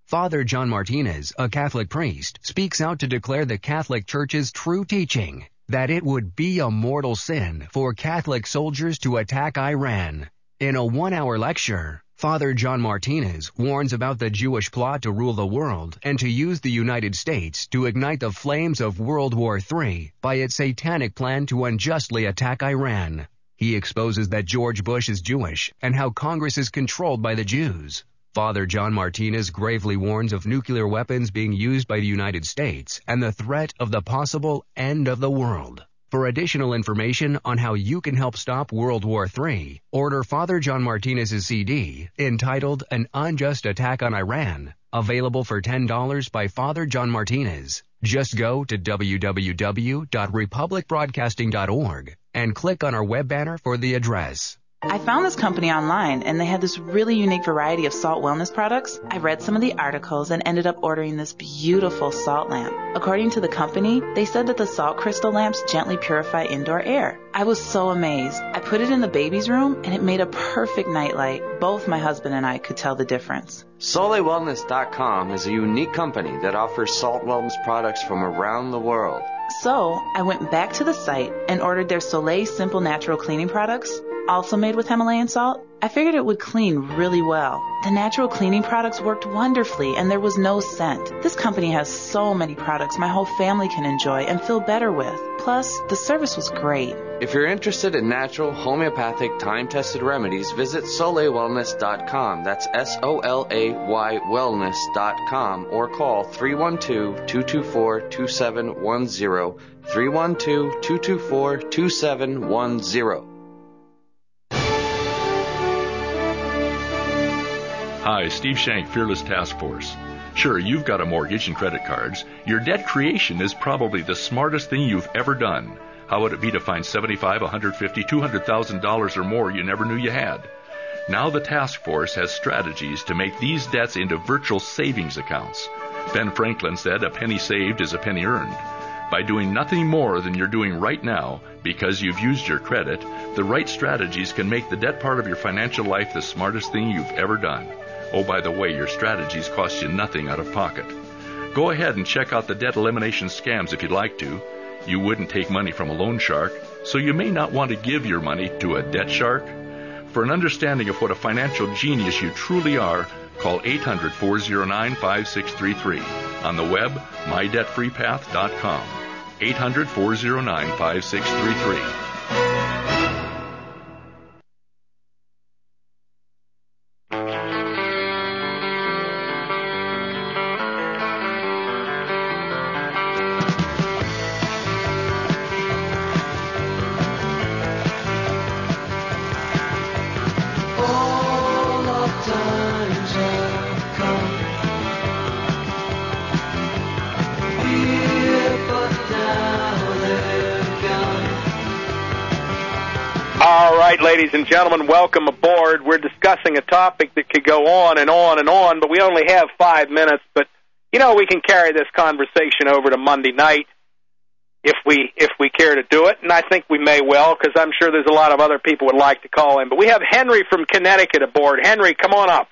S4: Father John Martinez, a Catholic priest, speaks out to declare the Catholic Church's true teaching that it would be a mortal sin for Catholic soldiers to attack Iran. In a one-hour lecture, Father John Martinez warns about the Jewish plot to rule the world and to use the United States to ignite the flames of World War Three by its satanic plan to unjustly attack Iran. He exposes that George Bush is Jewish and how Congress is controlled by the Jews. Father John Martinez gravely warns of nuclear weapons being used by the United States and the threat of the possible end of the world. For additional information on how you can help stop World War Three, order Father John Martinez's C D entitled An Unjust Attack on Iran, available for ten dollars by Father John Martinez. Just go to w w w dot republic broadcasting dot org and click on our web banner for the address.
S6: I found this company online, and they had this really unique variety of salt wellness products. I read some of the articles and ended up ordering this beautiful salt lamp. According to the company, they said that the salt crystal lamps gently purify indoor air. I was so amazed. I put it in the baby's room, and it made a perfect nightlight. Both my husband and I could tell the difference.
S7: Soleil Wellness dot com is a unique company that offers salt wellness products from around the world.
S6: So, I went back to the site and ordered their Soleil Simple Natural Cleaning products, also made with Himalayan salt. I figured it would clean really well. The natural cleaning products worked wonderfully, and there was no scent. This company has so many products my whole family can enjoy and feel better with. Plus, the service was great.
S7: If you're interested in natural, homeopathic, time-tested remedies, visit Soleil Wellness dot com. That's S O L A Y Wellness dot com, or call three one two, two two four, two seven one zero, three one two, two two four, two seven one zero.
S14: Hi, Steve Shank, Fearless Task Force. Sure, you've got a mortgage and credit cards. Your debt creation is probably the smartest thing you've ever done. How would it be to find seventy-five, one hundred fifty, two hundred thousand dollars or more you never knew you had? Now the task force has strategies to make these debts into virtual savings accounts. Ben Franklin said a penny saved is a penny earned. By doing nothing more than you're doing right now, because you've used your credit, the right strategies can make the debt part of your financial life the smartest thing you've ever done. Oh, by the way, your strategies cost you nothing out of pocket. Go ahead and check out the debt elimination scams if you'd like to. You wouldn't take money from a loan shark, so you may not want to give your money to a debt shark. For an understanding of what a financial genius you truly are, call eight hundred, four oh nine, five six three three. On the web, my debt free path dot com. eight hundred, four oh nine, five six three three.
S1: Ladies and gentlemen, welcome aboard. We're discussing a topic that could go on and on and on, but we only have five minutes. But, you know, we can carry this conversation over to Monday night if we if we care to do it, and I think we may well, because I'm sure there's a lot of other people would like to call in. But we have Henry from Connecticut aboard. Henry, come on up.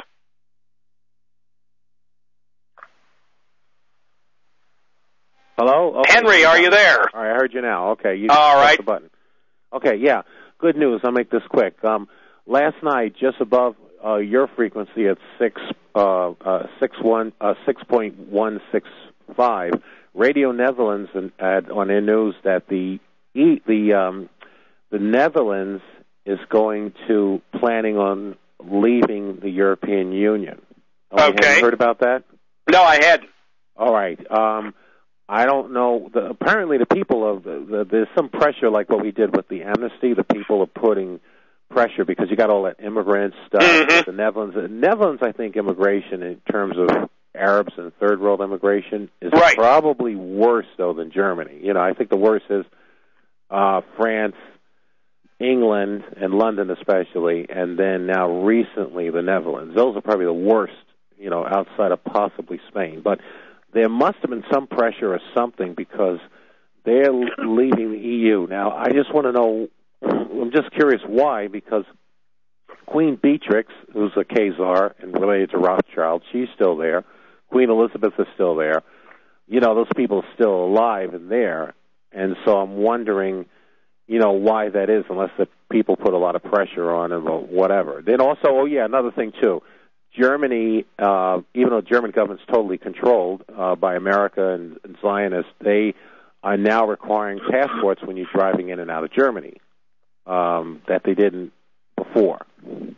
S20: Hello? Okay.
S1: Henry, are you there?
S20: All right, I heard you now. Okay, you
S1: All
S20: press
S1: right.
S20: the button. Okay, yeah. Good news. I'll make this quick. Um, last night, just above uh, your frequency at six uh, uh, six one uh, six point one six five, Radio Netherlands had on their news that the the um, the Netherlands is going to planning on leaving the European Union. Oh,
S1: okay.
S20: Have you heard about that?
S1: No, I hadn't.
S20: All right. Um, I don't know. The, apparently, the people of the, the, there's some pressure, like what we did with the amnesty. The people are putting pressure because you got all that immigrant stuff.
S1: Mm-hmm.
S20: The Netherlands, the Netherlands, I think immigration in terms of Arabs and third world immigration is
S1: right.
S20: probably worse though than Germany. You know, I think the worst is uh, France, England, and London especially, and then now recently the Netherlands. Those are probably the worst. You know, outside of possibly Spain, but there must have been some pressure or something because they're leaving the E U. Now, I just want to know, I'm just curious why, because Queen Beatrix, who's a Khazar and related to Rothschild, she's still there. Queen Elizabeth is still there. You know, those people are still alive and there. And so I'm wondering, you know, why that is, unless the people put a lot of pressure on them or whatever. Then also, oh, yeah, another thing, too. Germany, uh, even though the German government's totally controlled uh, by America and, and Zionists, they are now requiring passports when you're driving in and out of Germany um, that they didn't before.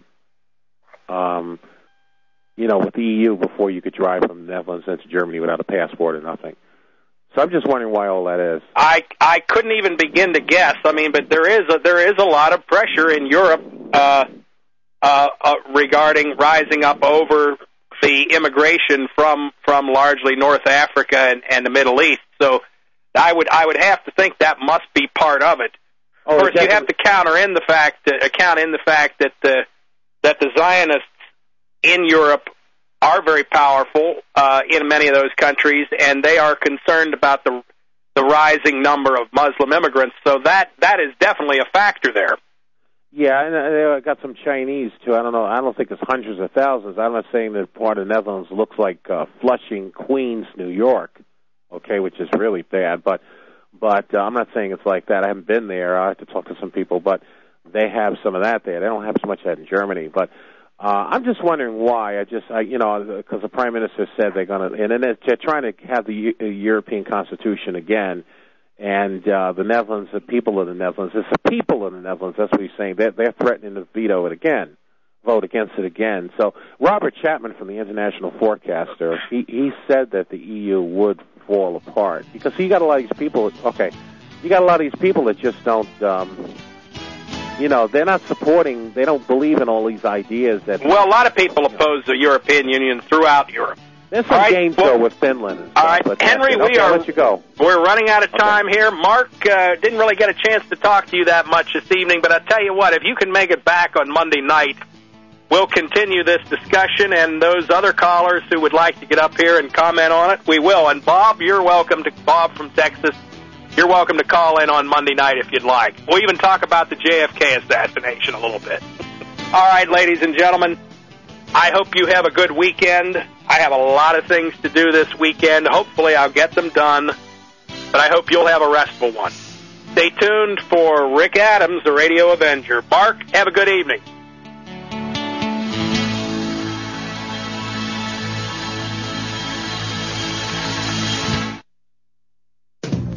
S20: Um, you know, with the E U, before you could drive from the Netherlands into Germany without a passport or nothing. So I'm just wondering why all that is.
S1: I I couldn't even begin to guess. I mean, but there is a, there is a lot of pressure in Europe uh, uh, uh, regarding rising up over the immigration from from largely North Africa and, and the Middle East. So I would I would have to think that must be part of it.
S20: Oh,
S1: of course,
S20: definitely.
S1: you have to counter in the fact uh, account in the fact that the that the Zionists in Europe are very powerful uh, in many of those countries, and they are concerned about the the rising number of Muslim immigrants. So that that is definitely a factor there.
S20: Yeah, and I got some Chinese too. I don't know. I don't think it's hundreds of thousands. I'm not saying that part of the Netherlands looks like uh, Flushing, Queens, New York, okay, which is really bad. But but uh, I'm not saying it's like that. I haven't been there. I have to talk to some people, but they have some of that there. They don't have so much of that in Germany. But uh, I'm just wondering why. I just, I, you know, because the Prime Minister said they're going to, and then they're trying to have the U- European Constitution again. And uh, the Netherlands, the people of the Netherlands, it's the people of the Netherlands, that's what he's saying. They're, they're threatening to veto it again, vote against it again. So Robert Chapman from the International Forecaster, he, he said that the E U would fall apart. Because you got a lot of these people, okay, you got a lot of these people that just don't, um, you know, they're not supporting, they don't believe in all these ideas. That.
S1: Well, a lot of people oppose the European Union throughout Europe.
S20: There's some
S1: right,
S20: games,
S1: well,
S20: though, with Finland. And
S1: all
S20: stuff,
S1: right,
S20: but
S1: Henry,
S20: okay,
S1: we
S20: I'll
S1: are.
S20: let you go.
S1: We're running out of time okay. here. Mark uh, didn't really get a chance to talk to you that much this evening, but I tell you what, if you can make it back on Monday night, we'll continue this discussion, and those other callers who would like to get up here and comment on it, we will. And Bob, you're welcome to Bob from Texas. You're welcome to call in on Monday night if you'd like. We'll even talk about the J F K assassination a little bit. All right, ladies and gentlemen, I hope you have a good weekend. I have a lot of things to do this weekend. Hopefully I'll get them done, but I hope you'll have a restful one. Stay tuned for Rick Adams, the Radio Avenger. Mark, have a good evening.